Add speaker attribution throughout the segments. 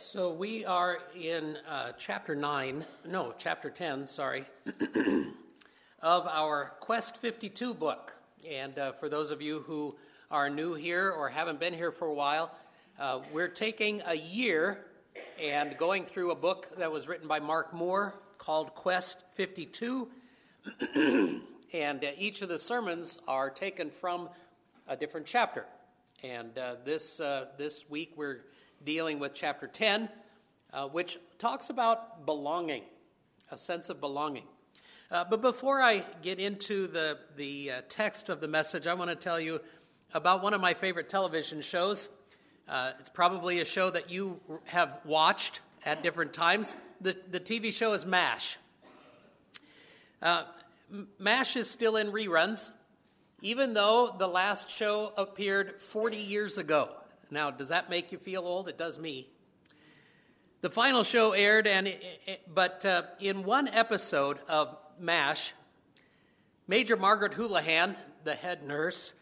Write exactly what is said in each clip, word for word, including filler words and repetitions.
Speaker 1: So we are in uh, chapter nine, no, chapter ten, sorry, of our Quest fifty-two book. And uh, for those of you who are new here or haven't been here for a while, uh, we're taking a year and going through a book that was written by Mark Moore called Quest fifty-two. And uh, each of the sermons are taken from a different chapter. And uh, this uh, this week we're dealing with chapter ten, uh, which talks about belonging, a sense of belonging. Uh, but before I get into the, the uh, text of the message, I want to tell you about one of my favorite television shows. Uh, it's probably a show that you have watched at different times. The, the T V show is MASH. Uh, MASH is still in reruns, even though the last show appeared forty years ago. Now, does that make you feel old? It does me. The final show aired, and it, it, but uh, in one episode of MASH, Major Margaret Houlihan, the head nurse,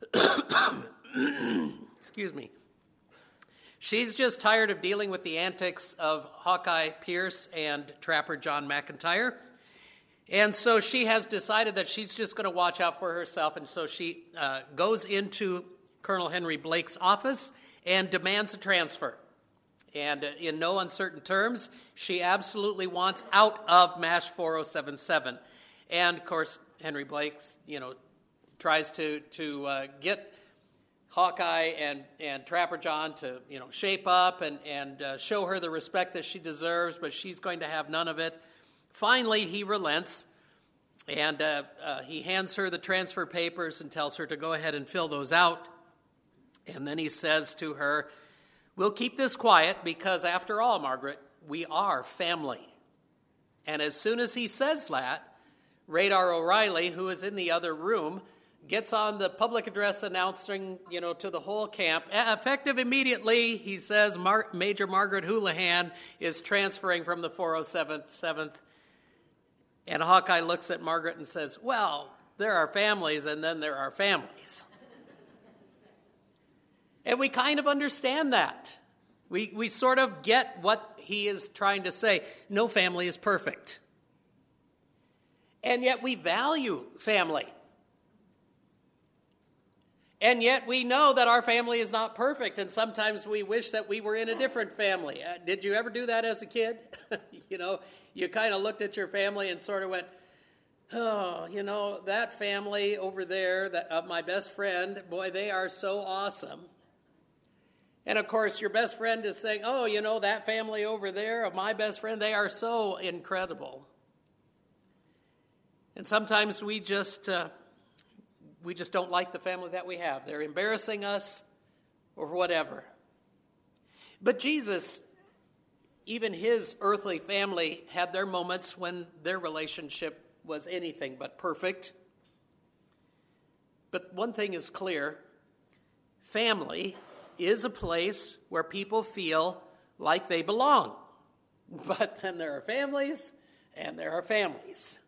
Speaker 1: excuse me, she's just tired of dealing with the antics of Hawkeye Pierce and Trapper John McIntyre. And so she has decided that she's just going to watch out for herself, and so she uh, goes into Colonel Henry Blake's office and demands a transfer. And uh, in no uncertain terms, she absolutely wants out of MASH four oh seven seven. And, of course, Henry Blake, you know, tries to, to uh, get Hawkeye and, and Trapper John to, you know, shape up and, and uh, show her the respect that she deserves, but she's going to have none of it. Finally, he relents, and uh, uh, he hands her the transfer papers and tells her to go ahead and fill those out. And then he says to her, "We'll keep this quiet because, after all, Margaret, we are family." And as soon as he says that, Radar O'Reilly, who is in the other room, gets on the public address announcing, you know, to the whole camp, effective immediately, he says, Mar- Major Margaret Houlihan is transferring from the four oh seventh. And Hawkeye looks at Margaret and says, "Well, there are families and then there are families." And we kind of understand that. We we sort of get what he is trying to say. No family is perfect. And yet we value family. And yet we know that our family is not perfect, and sometimes we wish that we were in a different family. Uh, did you ever do that as a kid? You know, you kind of looked at your family and sort of went, "Oh, you know, that family over there, that of my best friend, boy, they are so awesome." And, of course, your best friend is saying, "Oh, you know, that family over there of my best friend, they are so incredible." And sometimes we just uh, we just don't like the family that we have. They're embarrassing us or whatever. But Jesus, even his earthly family, had their moments when their relationship was anything but perfect. But one thing is clear: family is a place where people feel like they belong. But then there are families, and there are families.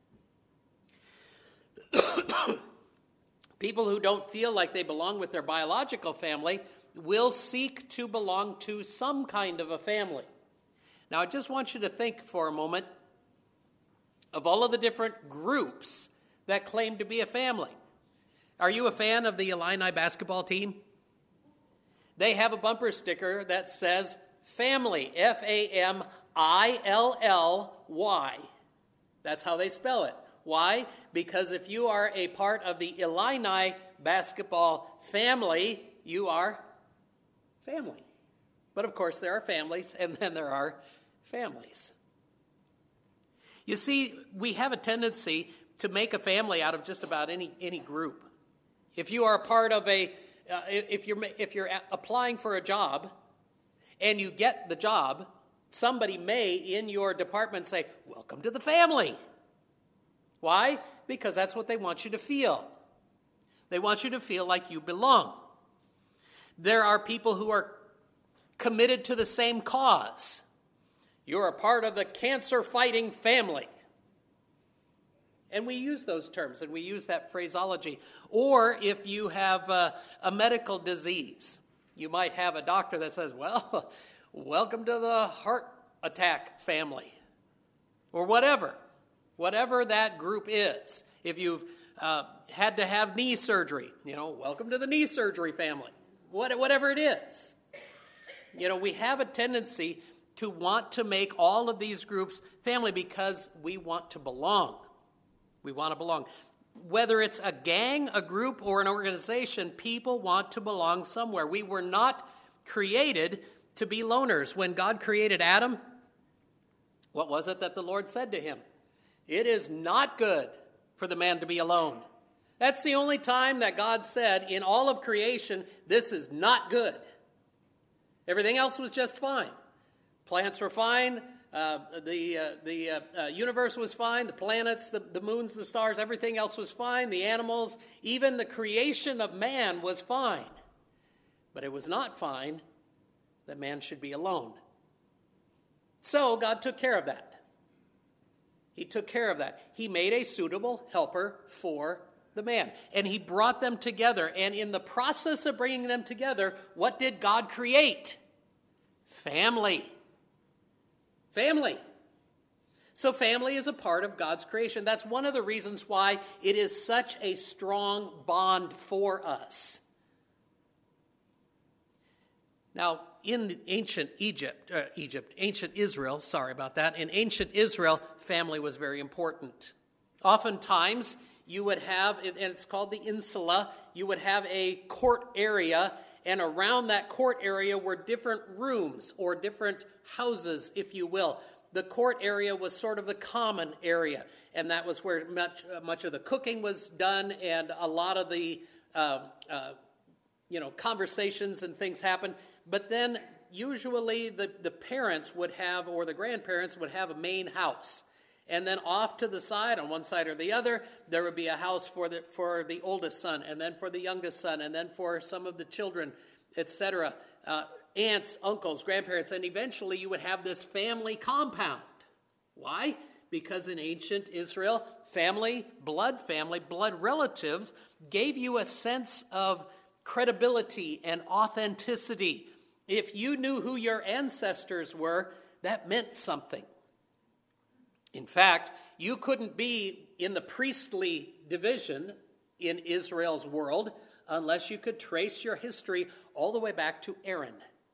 Speaker 1: People who don't feel like they belong with their biological family will seek to belong to some kind of a family. Now, I just want you to think for a moment of all of the different groups that claim to be a family. Are you a fan of the Illini basketball team? They have a bumper sticker that says family, F A M I L L Y. That's how they spell it. Why? Because if you are a part of the Illini basketball family, you are family. But of course, there are families, and then there are families. You see, we have a tendency to make a family out of just about any, any group. If you are a part of a Uh, if you're if you're applying for a job and you get the job, somebody may in your department say, "Welcome to the family." Why? Because that's what they want you to feel. They want you to feel like you belong. There are people who are committed to the same cause. You're a part of the cancer-fighting family. And we use those terms, and we use that phraseology. Or if you have a, a medical disease, you might have a doctor that says, "Well, welcome to the heart attack family, or whatever, whatever that group is. If you've uh, had to have knee surgery, you know, welcome to the knee surgery family, what, whatever it is. You know, we have a tendency to want to make all of these groups family because we want to belong. We want to belong. Whether it's a gang, a group, or an organization, people want to belong somewhere. We were not created to be loners. When God created Adam, what was it that the Lord said to him? It is not good for the man to be alone. That's the only time that God said in all of creation, this is not good. Everything else was just fine. Plants were fine. Uh, the uh, the uh, uh, universe was fine. The planets, the, the moons, the stars, everything else was fine. The animals, even the creation of man was fine. But it was not fine that man should be alone. So God took care of that. He took care of that. He made a suitable helper for the man. And he brought them together. And in the process of bringing them together, what did God create? Family. Family. So family is a part of God's creation. That's one of the reasons why it is such a strong bond for us. Now, in ancient Egypt, uh, Egypt, ancient Israel, sorry about that, in ancient Israel, family was very important. Oftentimes, you would have, and it's called the insula, you would have a court area, and around that court area were different rooms or different houses, if you will. The court area was sort of the common area, and that was where much uh, much of the cooking was done, and a lot of the uh, uh, you know conversations and things happened. But then usually the, the parents would have, or the grandparents would have a main house. And then off to the side, on one side or the other, there would be a house for the for the oldest son, and then for the youngest son, and then for some of the children, et cetera. Uh, aunts, uncles, grandparents, and eventually you would have this family compound. Why? Because in ancient Israel, family, blood family, blood relatives gave you a sense of credibility and authenticity. If you knew who your ancestors were, that meant something. In fact, you couldn't be in the priestly division in Israel's world unless you could trace your history all the way back to Aaron.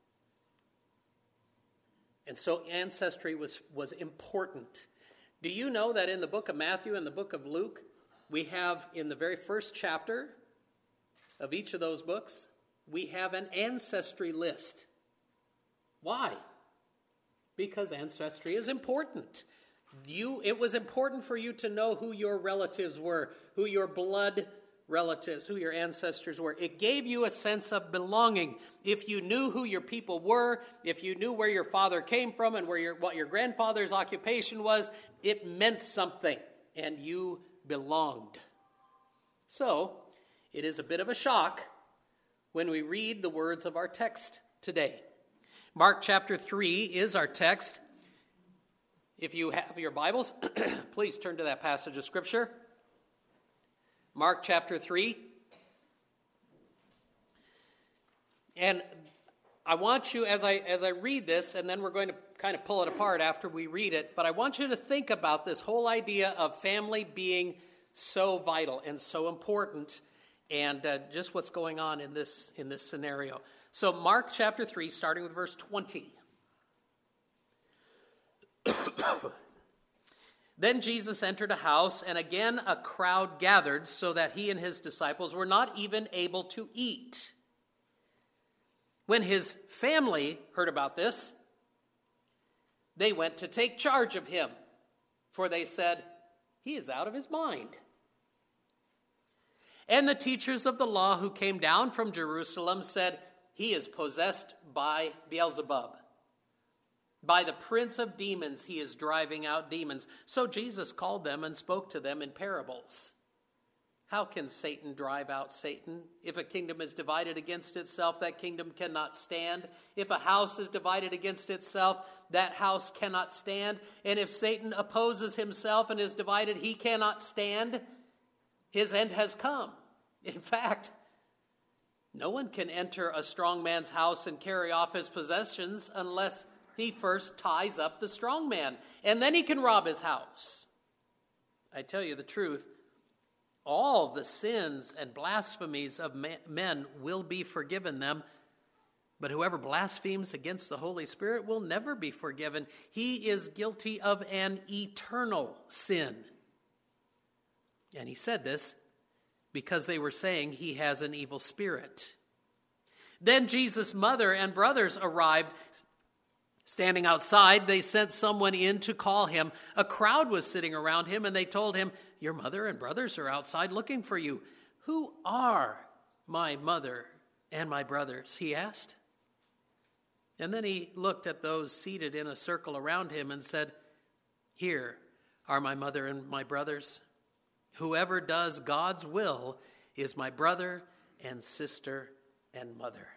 Speaker 1: And so ancestry was, was important. Do you know that in the book of Matthew and the book of Luke, we have in the very first chapter of each of those books, we have an ancestry list. Why? Because ancestry is important. You, it was important for you to know who your relatives were, who your blood relatives, who your ancestors were. It gave you a sense of belonging. If you knew who your people were, if you knew where your father came from and where your, what your grandfather's occupation was, it meant something, and you belonged. So, it is a bit of a shock when we read the words of our text today. Mark chapter three is our text. If you have your Bibles, please turn to that passage of Scripture. Mark chapter three. And I want you, as I as I read this, and then we're going to kind of pull it apart after we read it, but I want you to think about this whole idea of family being so vital and so important, and uh, just what's going on in this in this scenario. So Mark chapter three, starting with verse twenty. Then Jesus entered a house, and again a crowd gathered, so that he and his disciples were not even able to eat. When his family heard about this, they went to take charge of him, for they said, "He is out of his mind." And the teachers of the law who came down from Jerusalem said, "He is possessed by Beelzebub. By the prince of demons, he is driving out demons." So Jesus called them and spoke to them in parables. "How can Satan drive out Satan? If a kingdom is divided against itself, that kingdom cannot stand. If a house is divided against itself, that house cannot stand. And if Satan opposes himself and is divided, he cannot stand. His end has come. In fact, No one can enter a strong man's house and carry off his possessions unless he first ties up the strong man, and then he can rob his house. I tell you the truth, all the sins and blasphemies of men will be forgiven them, but whoever blasphemes against the Holy Spirit will never be forgiven. He is guilty of an eternal sin. And he said this because they were saying he has an evil spirit. Then Jesus' mother and brothers arrived. Standing outside, they sent someone in to call him. A crowd was sitting around him, and they told him, "Your mother and brothers are outside looking for you." "Who are my mother and my brothers?" he asked. And then he looked at those seated in a circle around him and said, "Here are my mother and my brothers. Whoever does God's will is my brother and sister and mother."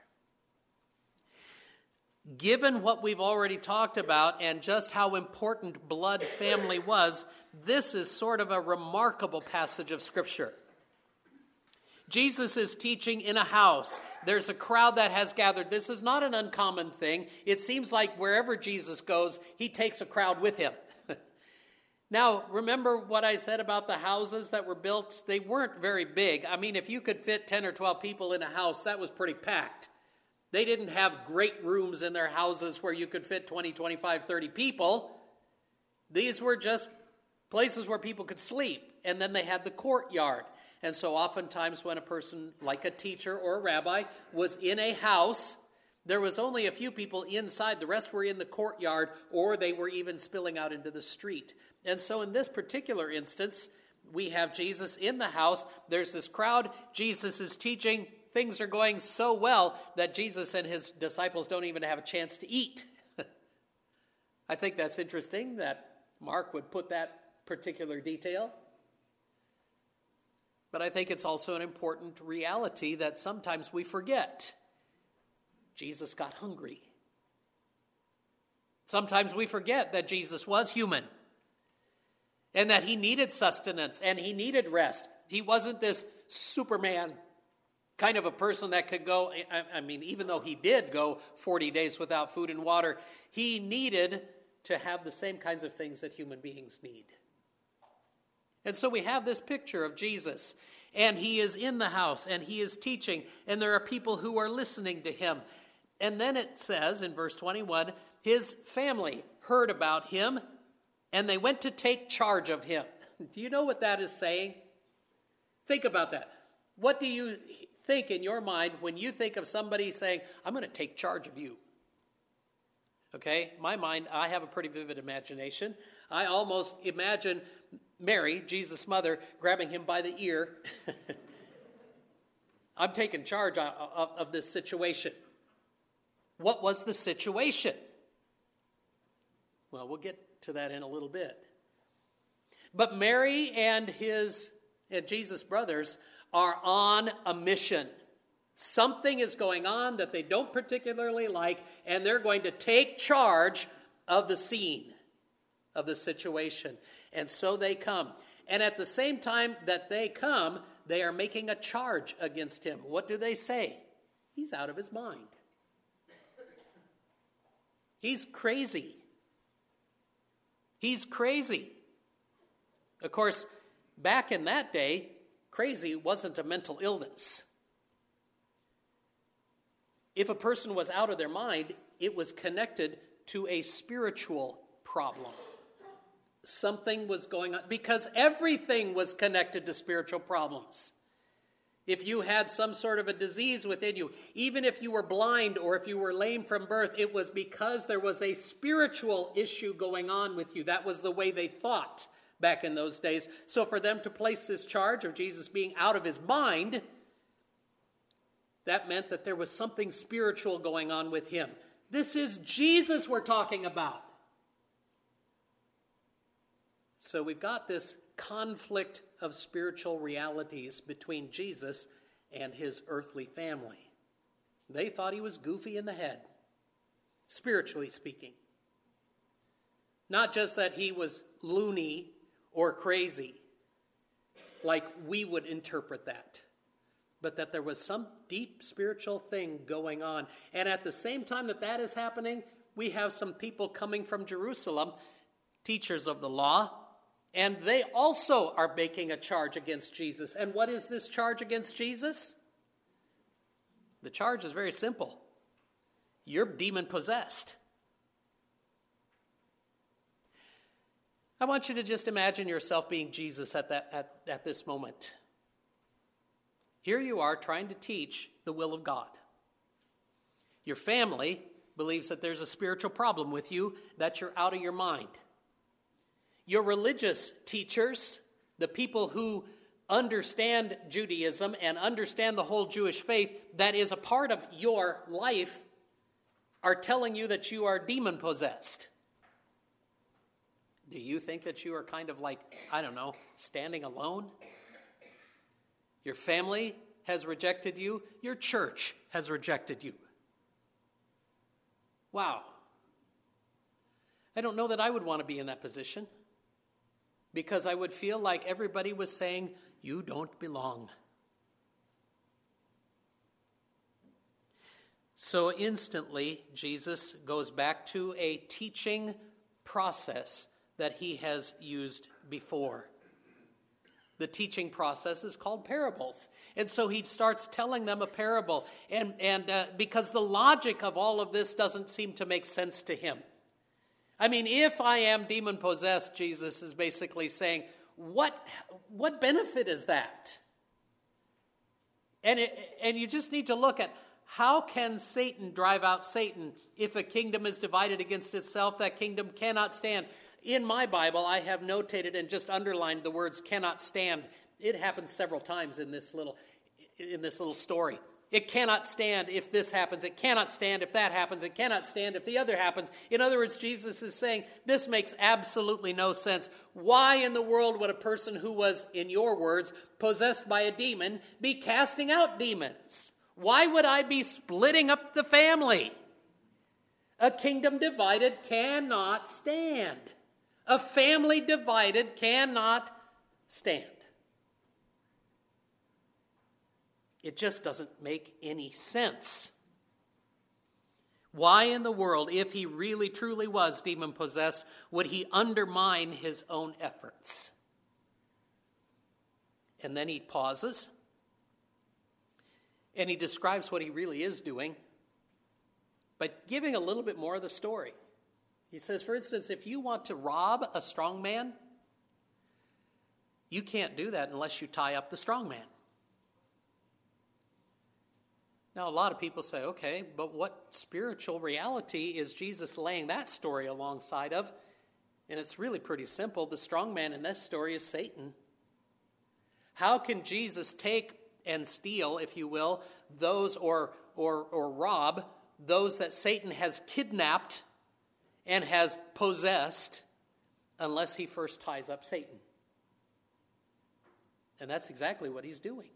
Speaker 1: Given what we've already talked about and just how important blood family was, this is sort of a remarkable passage of Scripture. Jesus is teaching in a house. There's a crowd that has gathered. This is not an uncommon thing. It seems like wherever Jesus goes, he takes a crowd with him. Now, remember what I said about the houses that were built? They weren't very big. I mean, if you could fit ten or twelve people in a house, that was pretty packed. They didn't have great rooms in their houses where you could fit twenty, twenty-five, thirty people. These were just places where people could sleep. And then they had the courtyard. And so oftentimes when a person like a teacher or a rabbi was in a house, there was only a few people inside. The rest were in the courtyard, or they were even spilling out into the street. And so in this particular instance, we have Jesus in the house. There's this crowd. Jesus is teaching. Things are going so well that Jesus and his disciples don't even have a chance to eat. I think that's interesting that Mark would put that particular detail. But I think it's also an important reality that sometimes we forget. Jesus got hungry. Sometimes we forget that Jesus was human and that he needed sustenance and he needed rest. He wasn't this Superman kind of a person that could go, I mean, even though he did go forty days without food and water, he needed to have the same kinds of things that human beings need. And so we have this picture of Jesus, and he is in the house, and he is teaching, and there are people who are listening to him. And then it says in verse twenty-one, his family heard about him, and they went to take charge of him. Do you know what that is saying? Think about that. What do you think in your mind when you think of somebody saying, "I'm going to take charge of you"? Okay, my mind, I have a pretty vivid imagination. I almost imagine Mary, Jesus' mother, grabbing him by the ear. I'm taking charge of, of, of this situation. What was the situation? Well, we'll get to that in a little bit. But Mary and his and Jesus' brothers are on a mission. Something is going on that they don't particularly like, and they're going to take charge of the scene, of the situation. And so they come. And at the same time that they come, they are making a charge against him. What do they say? He's out of his mind. He's crazy. He's crazy. Of course, back in that day, crazy wasn't a mental illness. If a person was out of their mind, it was connected to a spiritual problem. Something was going on, because everything was connected to spiritual problems. If you had some sort of a disease within you, even if you were blind or if you were lame from birth, it was because there was a spiritual issue going on with you. That was the way they thought back in those days. So for them to place this charge of Jesus being out of his mind, that meant that there was something spiritual going on with him. This is Jesus we're talking about. So we've got this conflict of spiritual realities between Jesus and his earthly family. They thought he was goofy in the head, spiritually speaking. Not just that he was loony or crazy, like we would interpret that. but that there was some deep spiritual thing going on. And at the same time that that is happening, we have some people coming from Jerusalem, teachers of the law, and they also are making a charge against Jesus. And what is this charge against Jesus? The charge is very simple. You're demon-possessed. I want you to just imagine yourself being Jesus at that at, at this moment. Here you are trying to teach the will of God. Your family believes that there's a spiritual problem with you, that you're out of your mind. Your religious teachers, the people who understand Judaism and understand the whole Jewish faith that is a part of your life, are telling you that you are demon-possessed. Do you think that you are kind of like, I don't know, standing alone? Your family has rejected you. Your church has rejected you. Wow. I don't know that I would want to be in that position, because I would feel like everybody was saying, you don't belong. So instantly, Jesus goes back to a teaching process that he has used before. The teaching process is called parables. And so he starts telling them a parable. And, and uh, because the logic of all of this doesn't seem to make sense to him. I mean, if I am demon-possessed, Jesus is basically saying, what, what benefit is that? And, it, and you just need to look at, how can Satan drive out Satan? If a kingdom is divided against itself, that kingdom cannot stand. In my Bible, I have notated and just underlined the words cannot stand. It happens several times in this little, in this little story. It cannot stand if this happens. It cannot stand if that happens. It cannot stand if the other happens. In other words, Jesus is saying, this makes absolutely no sense. Why in the world would a person who was, in your words, possessed by a demon be casting out demons? Why would I be splitting up the family? A kingdom divided cannot stand. A family divided cannot stand. It just doesn't make any sense. Why in the world, if he really truly was demon-possessed, would he undermine his own efforts? And then he pauses, and he describes what he really is doing, but giving a little bit more of the story. He says, for instance, if you want to rob a strong man, you can't do that unless you tie up the strong man. Now, a lot of people say, okay, but what spiritual reality is Jesus laying that story alongside of? And it's really pretty simple. The strong man in this story is Satan. How can Jesus take and steal, if you will, those or or or rob those that Satan has kidnapped and has possessed unless he first ties up Satan? And that's exactly what he's doing.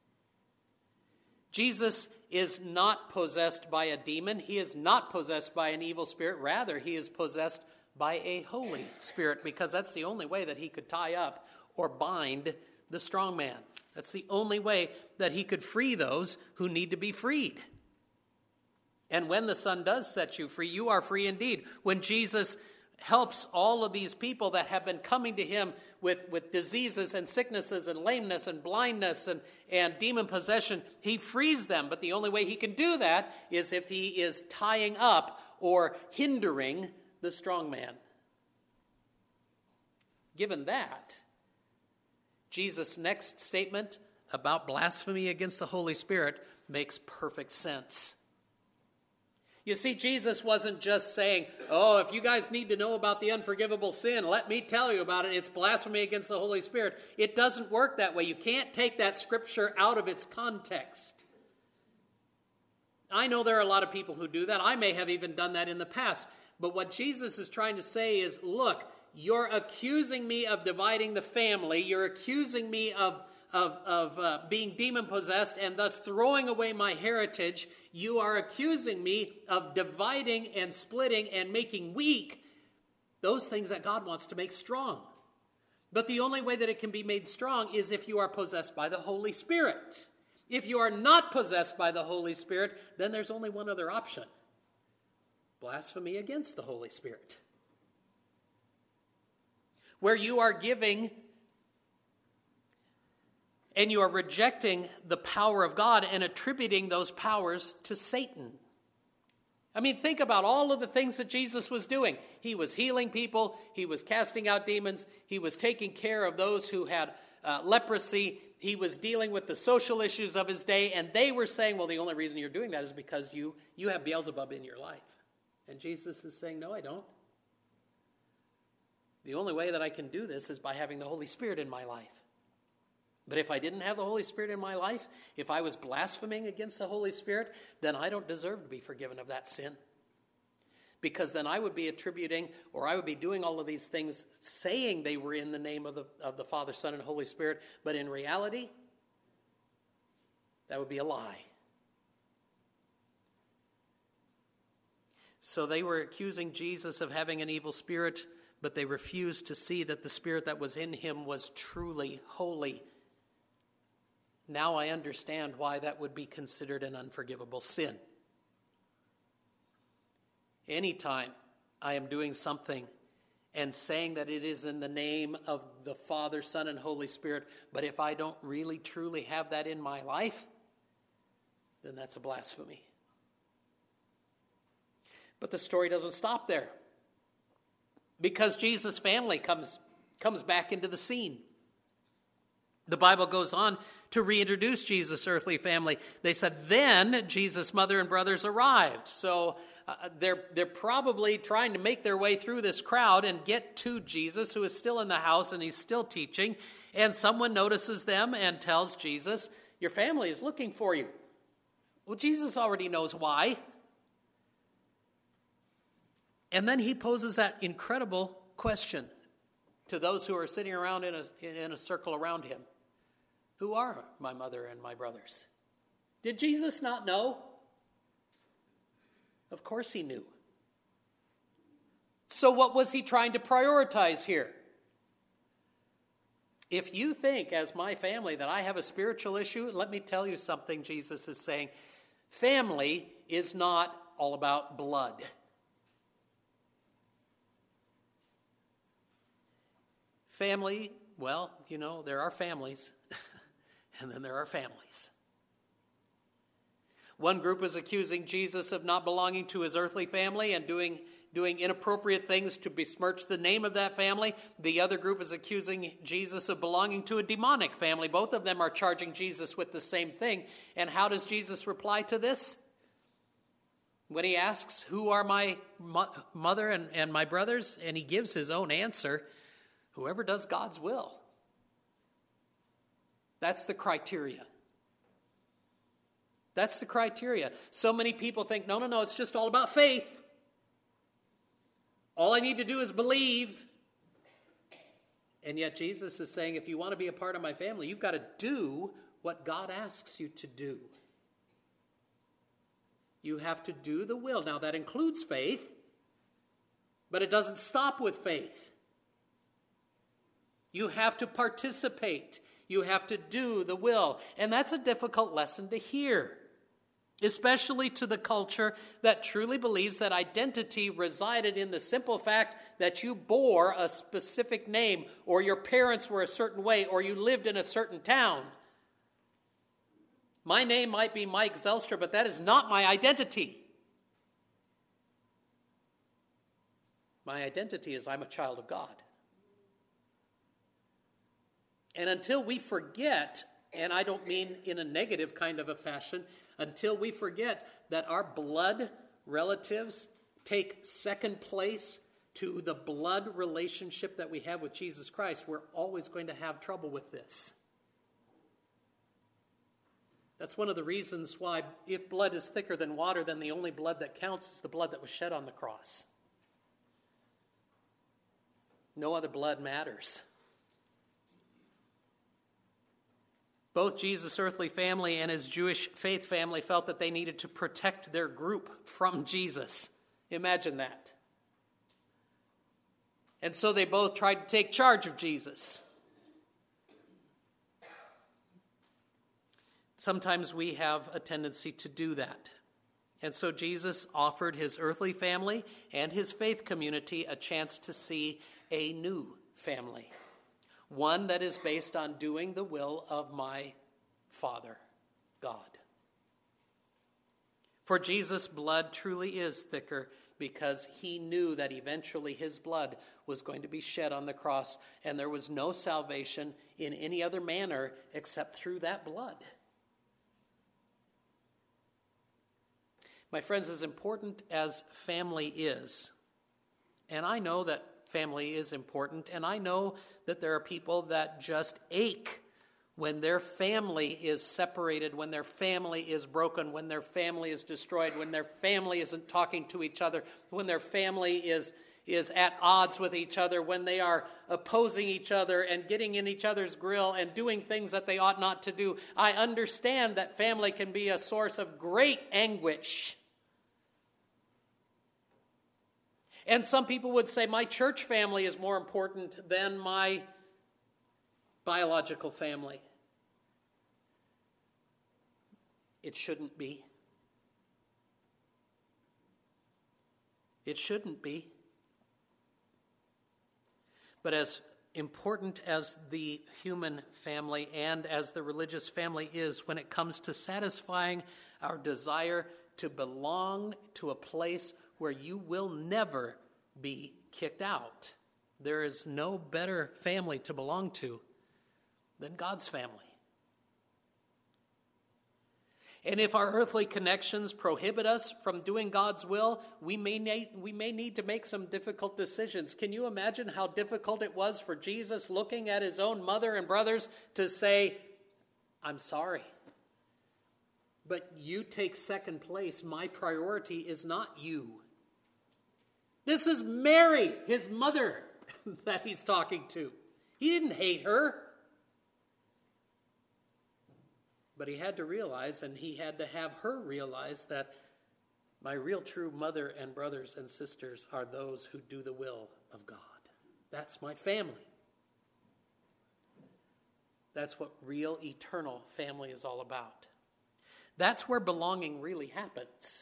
Speaker 1: Jesus is not possessed by a demon. He is not possessed by an evil spirit. Rather, he is possessed by a Holy Spirit, because that's the only way that he could tie up or bind the strong man. That's the only way that he could free those who need to be freed. And when the Son does set you free, you are free indeed. When Jesus helps all of these people that have been coming to him with, with diseases and sicknesses and lameness and blindness and, and demon possession, he frees them. But the only way he can do that is if he is tying up or hindering the strong man. Given that, Jesus' next statement about blasphemy against the Holy Spirit makes perfect sense. You see, Jesus wasn't just saying, oh, if you guys need to know about the unforgivable sin, let me tell you about it. It's blasphemy against the Holy Spirit. It doesn't work that way. You can't take that scripture out of its context. I know there are a lot of people who do that. I may have even done that in the past. But what Jesus is trying to say is, look, you're accusing me of dividing the family. You're accusing me of of, of uh, being demon-possessed and thus throwing away my heritage. You are accusing me of dividing and splitting and making weak those things that God wants to make strong. But the only way that it can be made strong is if you are possessed by the Holy Spirit. If you are not possessed by the Holy Spirit, then there's only one other option: blasphemy against the Holy Spirit. Where you are giving and you are rejecting the power of God and attributing those powers to Satan. I mean, think about all of the things that Jesus was doing. He was healing people. He was casting out demons. He was taking care of those who had uh, leprosy. He was dealing with the social issues of his day. And they were saying, well, the only reason you're doing that is because you, you have Beelzebub in your life. And Jesus is saying, no, I don't. The only way that I can do this is by having the Holy Spirit in my life. But if I didn't have the Holy Spirit in my life, if I was blaspheming against the Holy Spirit, then I don't deserve to be forgiven of that sin. Because then I would be attributing, or I would be doing all of these things, saying they were in the name of the, of the Father, Son, and Holy Spirit, but in reality, that would be a lie. So they were accusing Jesus of having an evil spirit, but they refused to see that the spirit that was in him was truly holy. Now I understand why that would be considered an unforgivable sin. Anytime I am doing something and saying that it is in the name of the Father, Son, and Holy Spirit, but if I don't really truly have that in my life, then that's a blasphemy. But the story doesn't stop there, because Jesus' family comes, comes back into the scene. The Bible goes on to reintroduce Jesus' earthly family. They said, then Jesus' mother and brothers arrived. So uh, they're, they're probably trying to make their way through this crowd and get to Jesus, who is still in the house and he's still teaching. And someone notices them and tells Jesus, your family is looking for you. Well, Jesus already knows why. And then he poses that incredible question to those who are sitting around in a, in a circle around him. Who are my mother and my brothers? Did Jesus not know? Of course he knew. So what was he trying to prioritize here? If you think, as my family, that I have a spiritual issue, let me tell you something Jesus is saying. Family is not all about blood. Family, well, you know, there are families, and then there are families. One group is accusing Jesus of not belonging to his earthly family and doing, doing inappropriate things to besmirch the name of that family. The other group is accusing Jesus of belonging to a demonic family. Both of them are charging Jesus with the same thing. And how does Jesus reply to this? When he asks, who are my mo- mother and, and my brothers? And he gives his own answer. Whoever does God's will. That's the criteria. That's the criteria. So many people think, no, no, no, it's just all about faith. All I need to do is believe. And yet Jesus is saying, if you want to be a part of my family, you've got to do what God asks you to do. You have to do the will. Now, that includes faith, but it doesn't stop with faith. You have to participate. You have to do the will. And that's a difficult lesson to hear, especially to the culture that truly believes that identity resided in the simple fact that you bore a specific name, or your parents were a certain way, or you lived in a certain town. My name might be Mike Zelstra, but that is not my identity. My identity is I'm a child of God. And until we forget, and I don't mean in a negative kind of a fashion, until we forget that our blood relatives take second place to the blood relationship that we have with Jesus Christ, we're always going to have trouble with this. That's one of the reasons why, if blood is thicker than water, then the only blood that counts is the blood that was shed on the cross. No other blood matters. Both Jesus' earthly family and his Jewish faith family felt that they needed to protect their group from Jesus. Imagine that. And so they both tried to take charge of Jesus. Sometimes we have a tendency to do that. And so Jesus offered his earthly family and his faith community a chance to see a new family, one that is based on doing the will of my Father, God. For Jesus' blood truly is thicker because he knew that eventually his blood was going to be shed on the cross, and there was no salvation in any other manner except through that blood. My friends, as important as family is, and I know that family is important, and I know that there are people that just ache when their family is separated, when their family is broken, when their family is destroyed, when their family isn't talking to each other, when their family is, is at odds with each other, when they are opposing each other and getting in each other's grill and doing things that they ought not to do. I understand that family can be a source of great anguish. And some people would say, my church family is more important than my biological family. It shouldn't be. It shouldn't be. But as important as the human family and as the religious family is when it comes to satisfying our desire to belong to a place where you will never be kicked out, there is no better family to belong to than God's family. And if our earthly connections prohibit us from doing God's will, we may need, we may need to make some difficult decisions. Can you imagine how difficult it was for Jesus looking at his own mother and brothers to say, I'm sorry, but you take second place. My priority is not you. This is Mary, his mother, that he's talking to. He didn't hate her. But he had to realize, and he had to have her realize, that my real true mother and brothers and sisters are those who do the will of God. That's my family. That's what real eternal family is all about. That's where belonging really happens.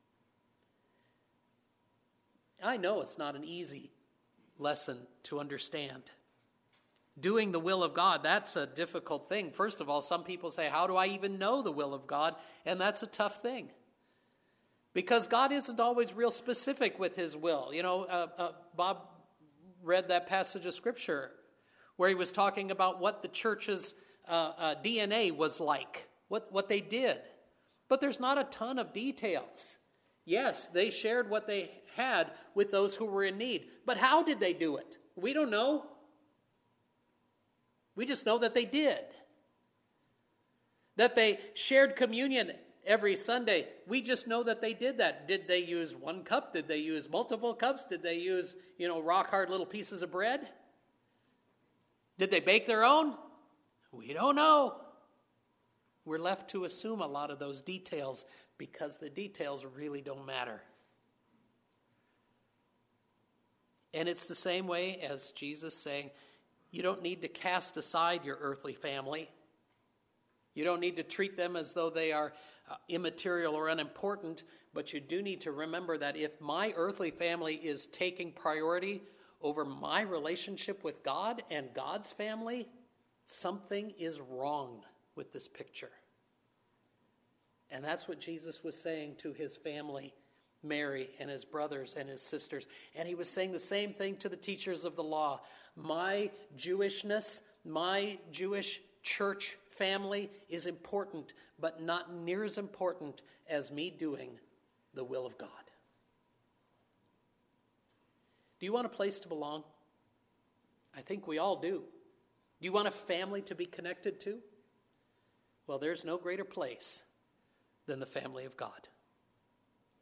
Speaker 1: I know it's not an easy lesson to understand. Doing the will of God, that's a difficult thing. First of all, some people say, how do I even know the will of God? And that's a tough thing. Because God isn't always real specific with his will. You know, uh, uh, Bob read that passage of Scripture where he was talking about what the church's uh, uh, D N A was like, what, what they did. But there's not a ton of details. Yes, they shared what they had with those who were in need. But how did they do it? We don't know. We just know that they did. That they shared communion every Sunday. We just know that they did that. Did they use one cup? Did they use multiple cups? Did they use, you know, rock-hard little pieces of bread? Did they bake their own? We don't know. We're left to assume a lot of those details because the details really don't matter. And it's the same way as Jesus saying, you don't need to cast aside your earthly family. You don't need to treat them as though they are uh, immaterial or unimportant, but you do need to remember that if my earthly family is taking priority over my relationship with God and God's family, something is wrong with this picture. And that's what Jesus was saying to his family, Mary and his brothers and his sisters. And he was saying the same thing to the teachers of the law. My Jewishness, my Jewish church family is important, but not near as important as me doing the will of God. Do you want a place to belong? I think we all do. Do you want a family to be connected to? Well, there's no greater place than the family of God.